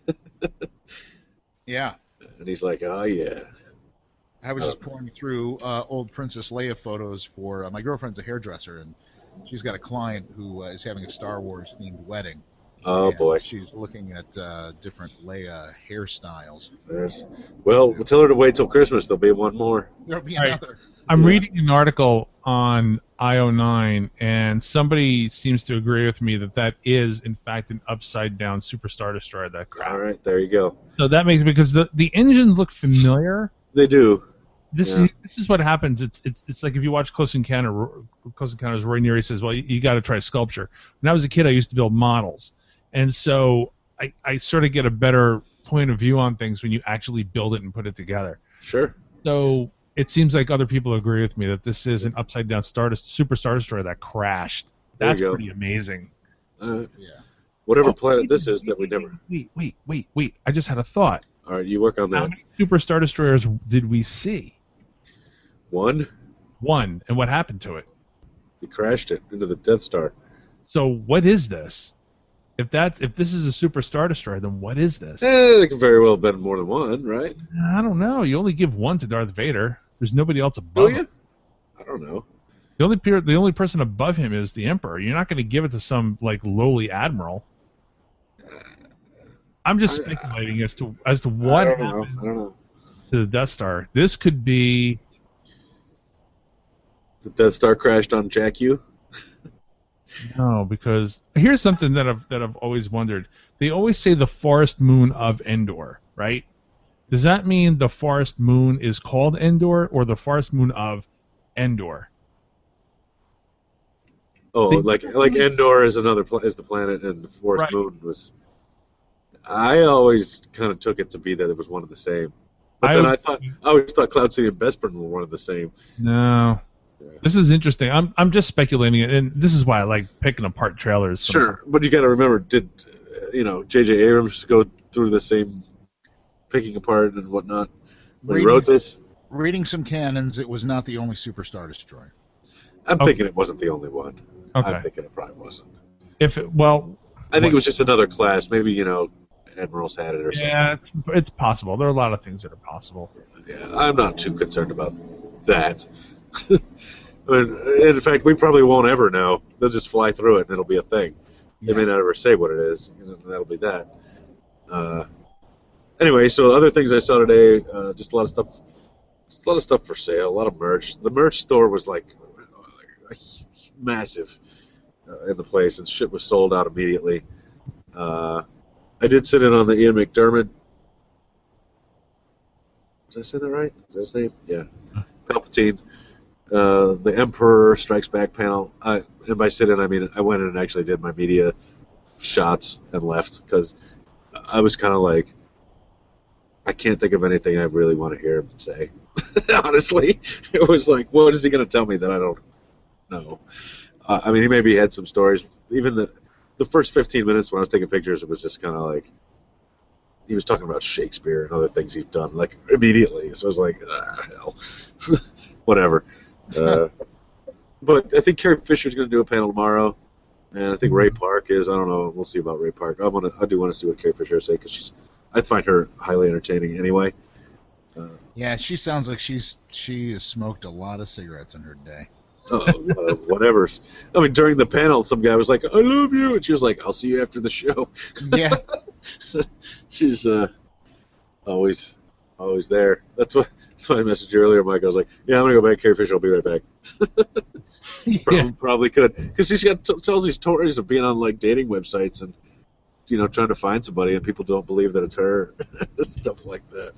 Yeah, and he's like, oh yeah. I was just pouring through old Princess Leia photos for my girlfriend's a hairdresser, and she's got a client who is having a Star Wars themed wedding. Oh And boy. she's looking at different Leia hairstyles. We'll tell her to wait till Christmas. There'll be one more. There'll be Right. another. I'm Yeah. reading an article on IO9, and somebody seems to agree with me that is, in fact, an upside-down Super Star Destroyer. That crap. All right, there you go. So that makes because the engines look familiar. They do. This is what happens. It's like if you watch Close Encounters, Roy Neary says, "Well, you got to try sculpture." When I was a kid, I used to build models, and so I sort of get a better point of view on things when you actually build it and put it together. Sure. So it seems like other people agree with me that this is an upside-down Super Star Destroyer that crashed. There you That's go. pretty amazing. Yeah. Whatever planet this is that we never. Wait! I just had a thought. All right, you work on How that. many Super Star Destroyers did we see? One, One, and what happened to it? he crashed it into the Death Star. So what is this? If this is a Super Star Destroyer, then what is this? There could very well have been more than one, right? I don't know. You only give one to Darth Vader. There's nobody else Do above you? him. I don't know. The only person above him is the Emperor. You're not going to give it to some like lowly admiral. I'm just speculating as to what I don't know. happened I don't know. to the Death Star. This could be The Death Star crashed on Jakku. no, because here's something that I've always wondered. They always say the forest moon of Endor, right? Does that mean the forest moon is called Endor or the forest moon of Endor? Oh, They- like Endor is is the planet, and the Forest Right. Moon was. I always kind of took it to be that it was one of the same. But then I always thought Cloud City and Bespin were one of the same. No. Yeah. This is interesting. I'm just speculating, and this is why I like picking apart trailers. Sure, but you got to remember, did J.J. Abrams go through the same picking apart and whatnot when he wrote this? Reading some canons, it was not the only Super Star Destroyer. I'm Okay. thinking it wasn't the only one. Okay. I'm thinking it probably wasn't. I I think it was just another class. Maybe admirals had it or something. yeah, it's possible. There are a lot of things that are possible. Yeah, I'm not too concerned about that. In fact, we probably won't ever know. They'll just fly through it, and it'll be a thing. They may not ever say what it is. That'll be that. Anyway, so other things I saw today, just a lot of stuff a lot of stuff for sale, a lot of merch. The merch store was like massive in the place, and shit was sold out immediately. I did sit in on the Ian McDiarmid. Did I say that right? Is that his name? Yeah. Palpatine. The Emperor Strikes Back panel. And by sit in, I mean I went in and actually did my media shots and left because I was kind of like, I can't think of anything I really want to hear him say. Honestly, it was like, what is he going to tell me that I don't know? I mean, he maybe had some stories. Even the first 15 minutes when I was taking pictures, it was just kind of like he was talking about Shakespeare and other things he's done, like immediately. So I was like, hell, whatever. But I think Carrie Fisher's going to do a panel tomorrow, and I think Ray Park is. I don't know. We'll see about Ray Park. I do want to see what Carrie Fisher has to say because I find her highly entertaining anyway. Yeah, she sounds like she has smoked a lot of cigarettes in her day. Whatever. I mean, during the panel, some guy was like, "I love you," and she was like, "I'll see you after the show." Yeah. She's always there. That's why I messaged you earlier, Mike. I was like, "Yeah, I'm gonna go back. Carrie Fisher, I'll be right back." Probably could, because she's got tells these stories of being on like dating websites and trying to find somebody, and people don't believe that it's her. Stuff like that.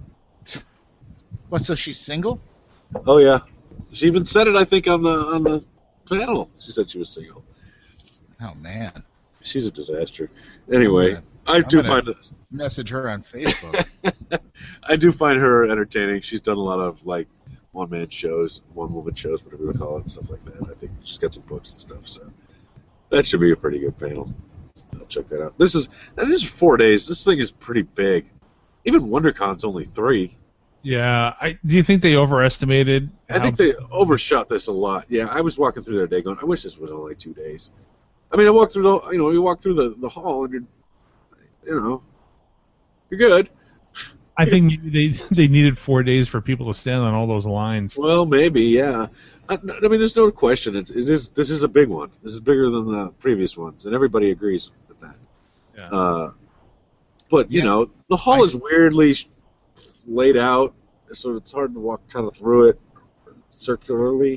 What? So she's single? Oh yeah, she even said it. I think on the panel, she said she was single. Oh man, she's a disaster. Anyway, I do find message her on Facebook. I do find her entertaining. She's done a lot of like one-man shows, one-woman shows, whatever you want to call it, and stuff like that. I think she's got some books and stuff, so that should be a pretty good panel. I'll check that out. This is 4 days. This thing is pretty big. Even WonderCon's only 3. Yeah, do you think they overestimated? I think they overshot this a lot. Yeah, I was walking through there today going, I wish this was only 2 days. I mean, I walked through you walk through the hall and you're good. I think they needed 4 days for people to stand on all those lines. Well, maybe, yeah. I mean, there's no question. This is a big one. This is bigger than the previous ones, and everybody agrees with that. Yeah. But the hall is weirdly laid out, so it's hard to walk kind of through it circularly.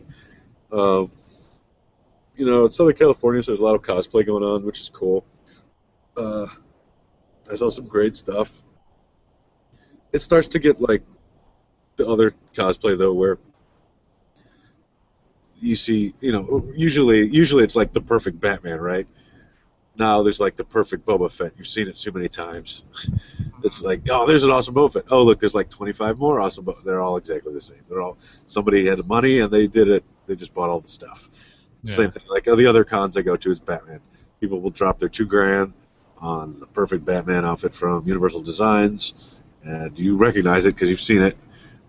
It's Southern California, so there's a lot of cosplay going on, which is cool. I saw some great stuff. It starts to get like the other cosplay though, where you see, usually it's like the perfect Batman, right? Now there's like the perfect Boba Fett. You've seen it so many times. It's like, oh, there's an awesome Boba Fett. Oh, look, there's like 25 more awesome Boba. They're all exactly the same. Somebody had the money and they did it. They just bought all the stuff. Yeah. Same thing. Like the other cons I go to is Batman. People will drop their $2,000 on the perfect Batman outfit from Universal Designs, and you recognize it because you've seen it.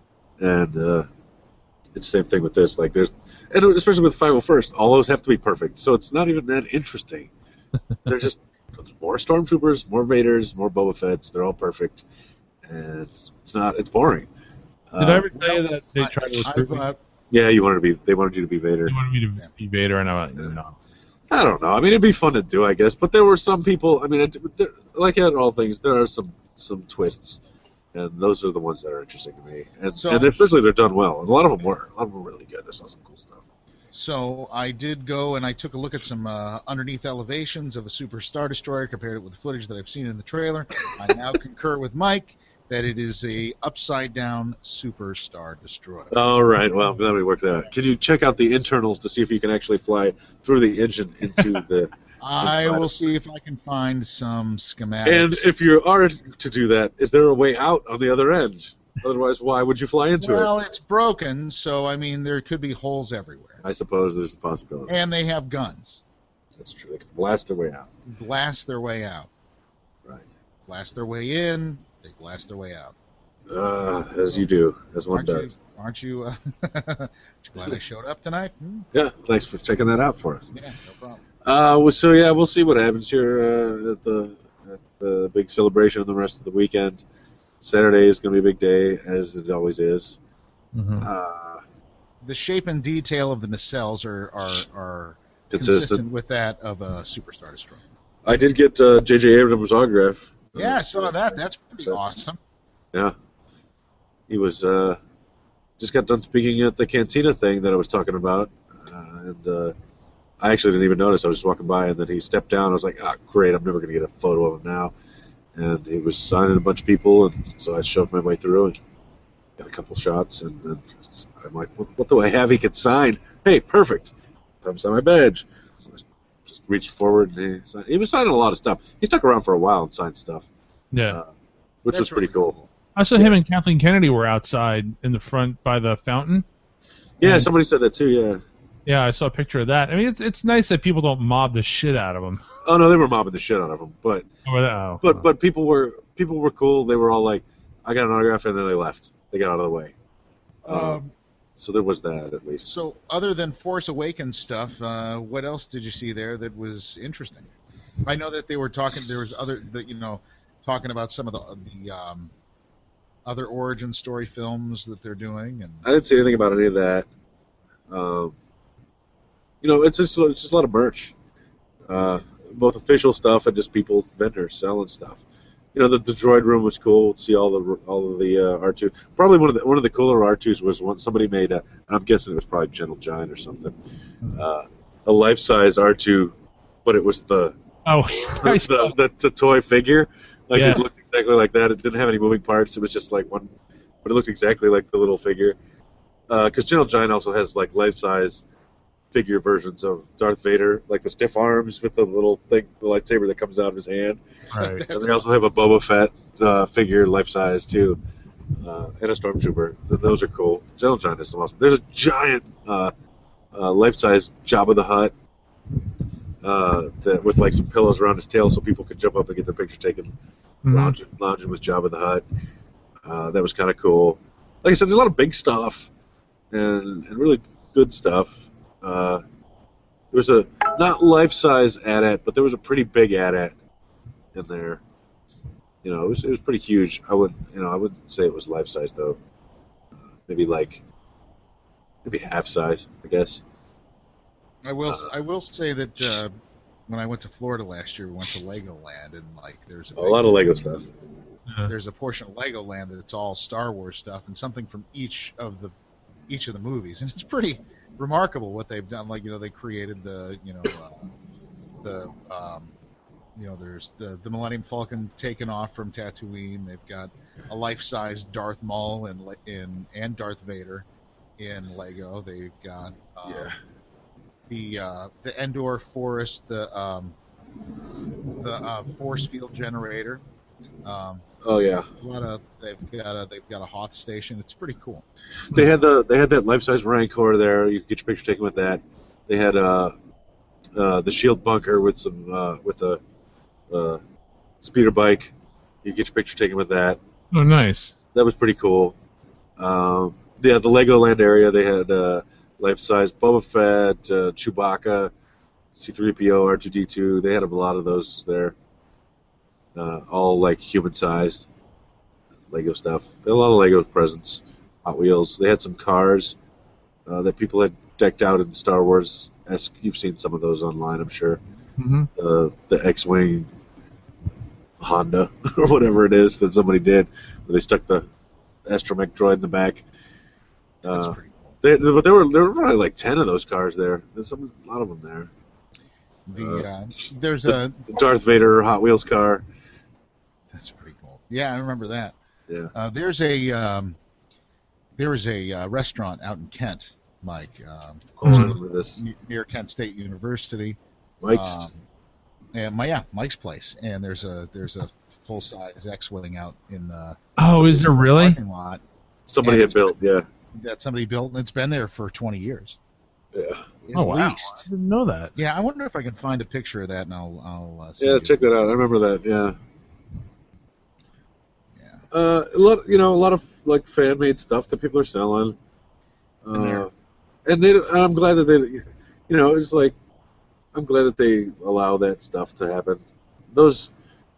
And it's the same thing with this. Like and especially with 501st, all those have to be perfect. So it's not even that interesting. They're just more Stormtroopers, more Vaders, more Boba Fetts. They're all perfect, and it's boring. Did I ever tell you that they tried to recruit me? Yeah, they wanted you to be Vader. They wanted me to be Vader, and I'm like, no. I don't know. I mean, it'd be fun to do, I guess. But there were some people. I mean, like in all things, there are some twists, and those are the ones that are interesting to me. And especially they're done well. And a lot of them were. A lot of them were really good. I saw some cool stuff. So I did go and I took a look at some underneath elevations of a Super Star Destroyer, compared it with the footage that I've seen in the trailer. I now concur with Mike that it is a upside-down Super Star Destroyer. All right. Well, I'm glad we worked that out. Can you check out the internals to see if you can actually fly through the engine into the... I will see if I can find some schematics. And if you are to do that, is there a way out on the other end? Otherwise, why would you fly into it? Well, it's broken, so, I mean, there could be holes everywhere. I suppose there's a possibility. And they have guns. That's true. They can blast their way out. Blast their way out. Right. Blast their way in, they blast their way out. As you do, as one does. Aren't you glad I showed up tonight? Yeah, thanks for checking that out for us. Yeah, no problem. So, yeah, we'll see what happens here at the big celebration and the rest of the weekend. Saturday is going to be a big day, as it always is. Mm-hmm. The shape and detail of the nacelles are consistent with that of a Super Star Destroyer. I did get J.J. Abrams' autograph. Yeah, I saw that. That's pretty awesome. Yeah. He was just got done speaking at the Cantina thing that I was talking about, and I actually didn't even notice. I was just walking by, and then he stepped down. I was like, "Ah, great! I'm never going to get a photo of him now." And he was signing a bunch of people, and so I shoved my way through and got a couple shots. And then I'm like, "What do I have he could sign? Hey, perfect! Have him sign my badge." So I just reached forward, and he was signing a lot of stuff. He stuck around for a while and signed stuff, Yeah. which was pretty cool. I saw him and Kathleen Kennedy were outside in the front by the fountain. Yeah, And- somebody said that too. Yeah. Yeah, I saw a picture of that. I mean, it's nice that people don't mob the shit out of them. Oh no, they were mobbing the shit out of him, but people were cool. They were all like, "I got an autograph," and then they left. They got out of the way. So there was that at least. So, other than Force Awakens stuff, what else did you see there that was interesting? I know that they were talking. There was talking about some of the other origin story films that they're doing, and I didn't see anything about any of that. It's just a lot of merch, both official stuff and just people, vendors selling stuff. The droid room was cool to see all of the R2. Probably one of the cooler R2s was one somebody made. I'm guessing it was probably Gentle Giant or something. A life-size R2, but it was the toy figure. Like Yeah. It looked exactly like that. It didn't have any moving parts. It was just like one, but it looked exactly like the little figure. Because Gentle Giant also has like life-size figure versions of Darth Vader, like the stiff arms with the little thing, the lightsaber that comes out of his hand. Right. And they also have a Boba Fett figure, life-size too, and a Stormtrooper. Those are cool. Gentle Giant is awesome. There's a giant life-size Jabba the Hutt with like some pillows around his tail so people could jump up and get their picture taken, lounging with Jabba the Hutt. That was kind of cool. Like I said, there's a lot of big stuff and really good stuff. There was a not life-size AT-AT, but there was a pretty big AT-AT in there. It was pretty huge. I wouldn't say it was life-size though. Maybe half size, I guess. I will say that when I went to Florida last year, we went to Legoland, and there's A lot of Lego stuff. There's a portion of Legoland that's all Star Wars stuff and something from each of the movies, and it's pretty remarkable what they've done. They created there's the Millennium Falcon taken off from Tatooine. They've got a life-size Darth Maul and Darth Vader in Lego. They've got the Endor Forest, the force field generator. Oh yeah. They've got a Hoth station. It's pretty cool. They had that life-size Rancor there. You could get your picture taken with that. They had the shield bunker with a speeder bike. You could get your picture taken with that. Oh, nice. That was pretty cool. The Legoland area, they had life-size Boba Fett, Chewbacca, C-3PO, R2-D2. They had a lot of those there. All like human-sized Lego stuff. They had a lot of Lego presents, Hot Wheels. They had some cars that people had decked out in Star Wars-esque. You've seen some of those online, I'm sure. Mm-hmm. The X-Wing Honda or whatever it is that somebody did, where they stuck the astromech droid in the back. That's pretty cool. But there were probably like 10 of those cars there. There's a lot of them there. There's The Darth Vader Hot Wheels car. That's pretty cool. Yeah, I remember that. Yeah. There was a restaurant out in Kent, Mike, I remember this. near Kent State University. Mike's. Mike's place, and there's a full size X-wing out in the. Oh, is there really? Parking lot Somebody had built, yeah. that somebody built, and it's been there for 20 years. Yeah. Oh, wow. Least. I didn't know that. Yeah, I wonder if I can find a picture of that, and I'll see Yeah, you. check that out. I remember that, yeah. Yeah. A lot of like fan-made stuff that people are selling. And I'm glad that they, it's like, I'm glad that they allow that stuff to happen. Those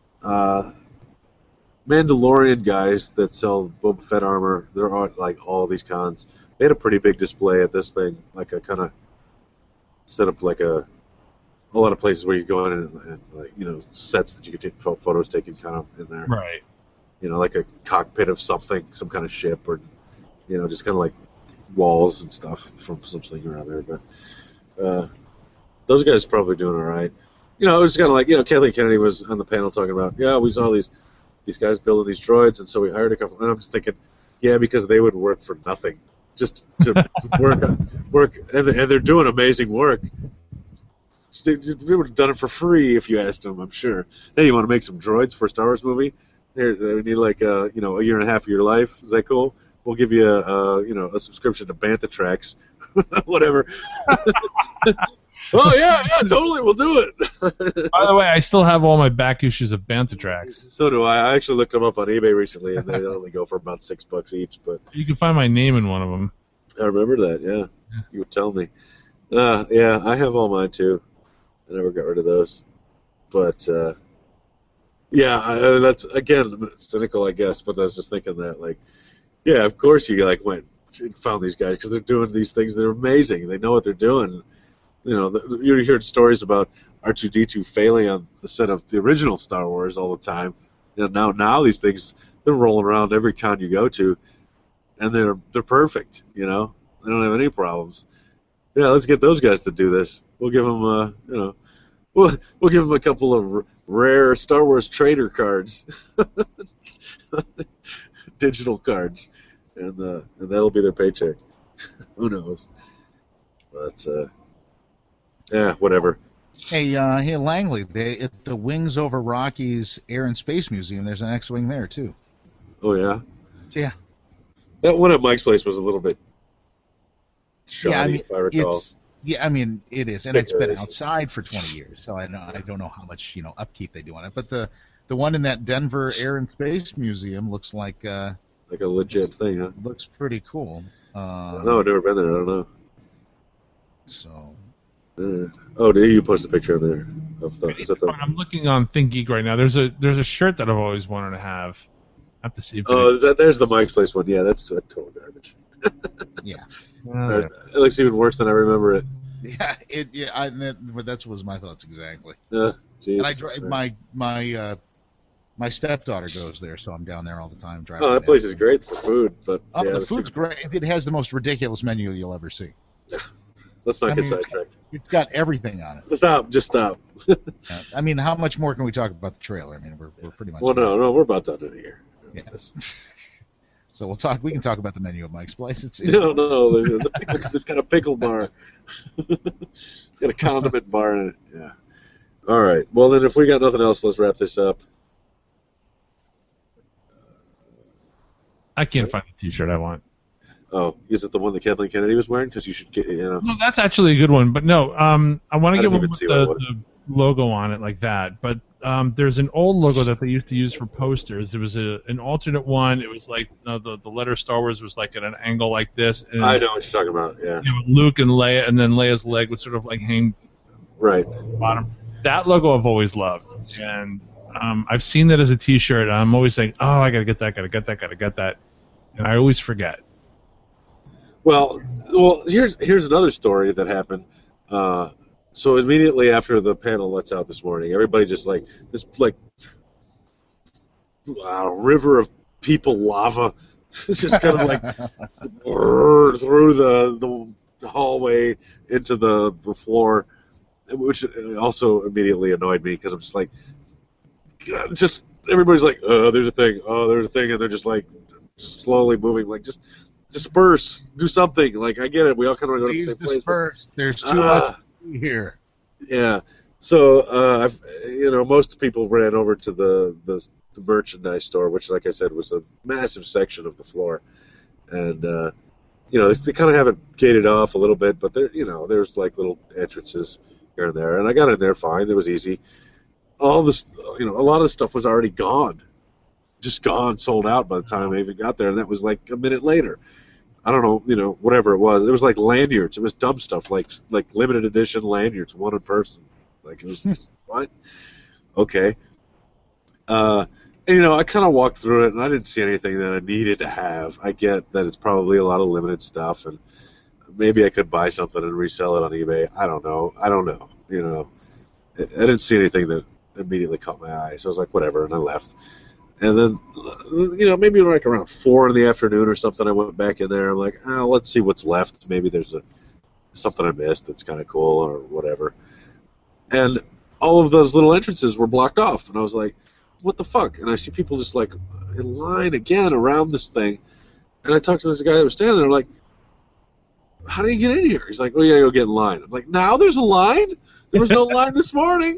Mandalorian guys that sell Boba Fett armor, they're on like all these cons. They had a pretty big display at this thing, like a kind of set up like a lot of places where you go in and like sets that you could take photos taken kind of in there. Right. Like a cockpit of something, some kind of ship, or just kind of like walls and stuff from something or other. But those guys are probably doing all right. It was kind of like, Kathleen Kennedy was on the panel talking about, we saw these guys building these droids, and so we hired a couple. And I'm just thinking, yeah, because they would work for nothing, just to work, and they're doing amazing work. They would have done it for free if you asked them, I'm sure. Hey, you want to make some droids for a Star Wars movie? Here, we need like a year and a half of your life. Is that cool? We'll give you a subscription to Bantha Tracks, whatever. Oh yeah, totally, we'll do it. By the way, I still have all my back issues of Bantha Tracks. So do I. I actually looked them up on eBay recently, and they only go for about $6 each. But you can find my name in one of them. I remember that. Yeah. You would tell me. Yeah, I have all mine too. I never got rid of those. But yeah, that's again cynical, I guess. But I was just thinking that, like, yeah, of course you went and found these guys because they're doing these things. They're amazing. They know what they're doing. You heard stories about R2-D2 failing on the set of the original Star Wars all the time. Now these things, they're rolling around every con you go to, and they're perfect. They don't have any problems. Yeah, let's get those guys to do this. We'll give them we'll give them a couple of rare Star Wars trader cards, digital cards, and that'll be their paycheck. Who knows? But yeah, whatever. Hey, Langley, at the Wings Over Rockies Air and Space Museum, there's an X-wing there too. Oh yeah. Yeah. That one at Mike's place was a little bit shoddy, if I recall. It is, and it's been outside for 20 years, so I don't know how much upkeep they do on it. But the one in that Denver Air and Space Museum looks like a legit thing, huh? Looks pretty cool. No, I've never been there. I don't know. So. Do you post a picture there of the? Is that the? I'm looking on ThinkGeek right now. There's a shirt that I've always wanted to have. I have to see. There's the Mike's Place one. Yeah, that's total garbage. Yeah. It looks even worse than I remember it. Yeah, that was my thoughts exactly. Geez, and I drive my stepdaughter goes there, so I'm down there all the time driving. Oh, that place is great for food, but the food's great. It has the most ridiculous menu you'll ever see. Let's not get sidetracked. It's got everything on it. Stop. Just stop. How much more can we talk about the trailer? We're pretty much. Well, no, we're about done in here. Yes. So we can talk about the menu at Mike's Place. No. It's got a pickle bar. It's got a condiment bar in it. Yeah. All right. Well, then, if we got nothing else, let's wrap this up. I can't find the T-shirt I want. Oh, is it the one that Kathleen Kennedy was wearing? Because you should get, No, that's actually a good one. But no, I want to get one with the logo on it like that. But there's an old logo that they used to use for posters. It was an alternate one. It was like the letter Star Wars was like at an angle like this. And, I know what you're talking about. Yeah. Luke and Leia, and then Leia's leg would sort of like hang right at the bottom. That logo I've always loved, and I've seen that as a T-shirt. And I'm always saying, "Oh, I gotta get that," and I always forget. Well, here's another story that happened. So immediately after the panel lets out this morning, everybody just like this river of people lava. It's just kind of like through the hallway into the floor, which also immediately annoyed me because I'm just like, just everybody's like, there's a thing, and they're just like slowly moving, like just. Disperse. Do something. Like, I get it. We all kind of go to the same place. Disperse. There's too much here. Yeah. So, most people ran over to the merchandise store, which, like I said, was a massive section of the floor. And, they kind of have it gated off a little bit, but there's like little entrances here and there. And I got in there fine. It was easy. All this, a lot of the stuff was already gone. Just gone, sold out by the time I even got there, and that was like a minute later. I don't know, whatever it was. It was like lanyards. It was dumb stuff, like limited edition lanyards, one in person. Like, it was, what? Okay. I kind of walked through it, and I didn't see anything that I needed to have. I get that it's probably a lot of limited stuff, and maybe I could buy something and resell it on eBay. I don't know. I didn't see anything that immediately caught my eye, so I was like, whatever, and I left. And then, maybe like around 4 in the afternoon or something, I went back in there. I'm like, oh, let's see what's left. Maybe there's something I missed that's kind of cool or whatever. And all of those little entrances were blocked off. And I was like, what the fuck? And I see people just like in line again around this thing. And I talked to this guy that was standing there. I'm like, how do you get in here? He's like, oh, yeah, you'll get in line. I'm like, now there's a line? There was no line this morning.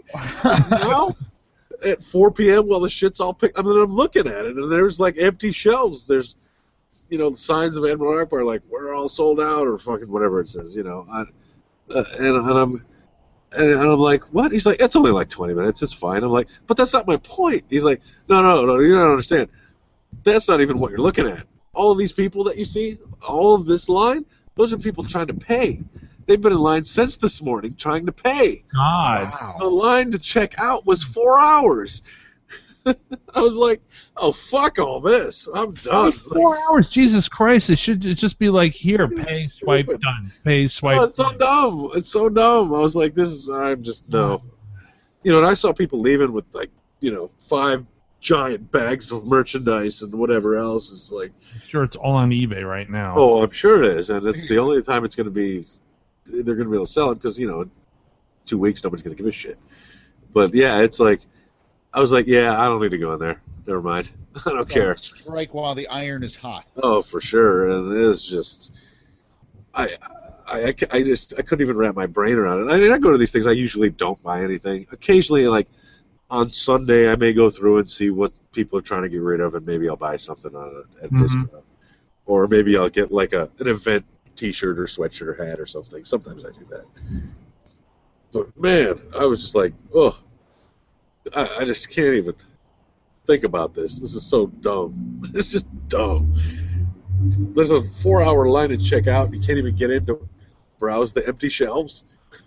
At 4 p.m. while the shit's all picked. I mean, I'm looking at it, and there's like empty shelves. There's, signs of Admiral Akbar, like we're all sold out, or fucking whatever it says, and I'm like, what? He's like, it's only like 20 minutes. It's fine. I'm like, but that's not my point. He's like, no, you don't understand. That's not even what you're looking at. All of these people that you see, all of this line, those are people trying to pay. They've been in line since this morning trying to pay. God. Wow. The line to check out was 4 hours. I was like, oh, fuck all this. I'm done. 4 hours? Jesus Christ. It should just be like, here, pay, swipe, done. Pay, swipe. Oh, it's so dumb. It's so dumb. I was like, I'm just, no. And I saw people leaving with, like, 5 giant bags of merchandise and whatever else. It's like, I'm sure it's all on eBay right now. oh, I'm sure it is. And it's the only time it's going to be, they're going to be able to sell it because, in 2 weeks, nobody's going to give a shit. But, yeah, it's like, I was like, yeah, I don't need to go in there. Never mind. I don't care. Strike while the iron is hot. Oh, for sure. And it was just, I couldn't even wrap my brain around it. I mean, I go to these things. I usually don't buy anything. Occasionally, like, on Sunday, I may go through and see what people are trying to get rid of, and maybe I'll buy something on it at discount. Or maybe I'll get, like, an event T-shirt or sweatshirt or hat or something. Sometimes I do that. But, man, I was just like, oh, I just can't even think about this. This is so dumb. It's just dumb. There's a 4-hour line to check out. You can't even get in to browse the empty shelves.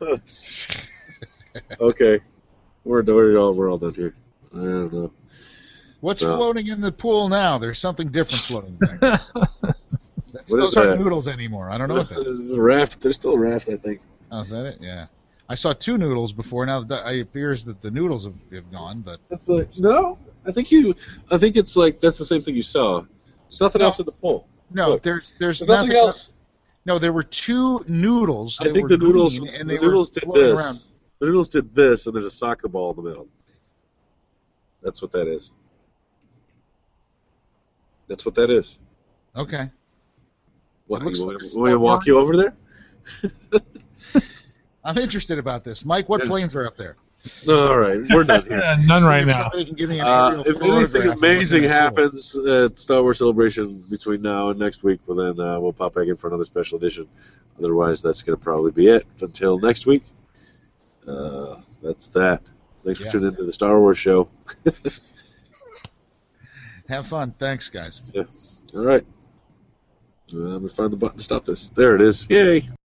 Okay. We're all done here. I don't know. What's floating in the pool now? There's something different floating there. Those aren't noodles anymore. I don't know what that is. There's a raft. There's still a raft, I think. Oh, is that it? Yeah. I saw 2 noodles before. Now it appears that the noodles have gone, but It's like, no. I think it's like that's the same thing you saw. There's nothing else in the pool. no, Look, there's nothing else. No, there were 2 noodles. I think the noodles and the they noodles were did floating this. around. The noodles did this, and there's a soccer ball in the middle. That's what that is. That's what that is. Okay. What, Looks you like want a me to walk you over there? I'm interested about this. Mike, what planes are up there? No, all right, we're done here. None right If now. somebody can give me an aerial If photograph anything of amazing what's in the pool. happens at Star Wars Celebration between now and next week, well, then we'll pop back in for another special edition. Otherwise, that's going to probably be it until next week. That's that. Thanks for tuning into the Star Wars show. Have fun. Thanks, guys. Yeah. All right. Let me find the button to stop this. There it is. Yay.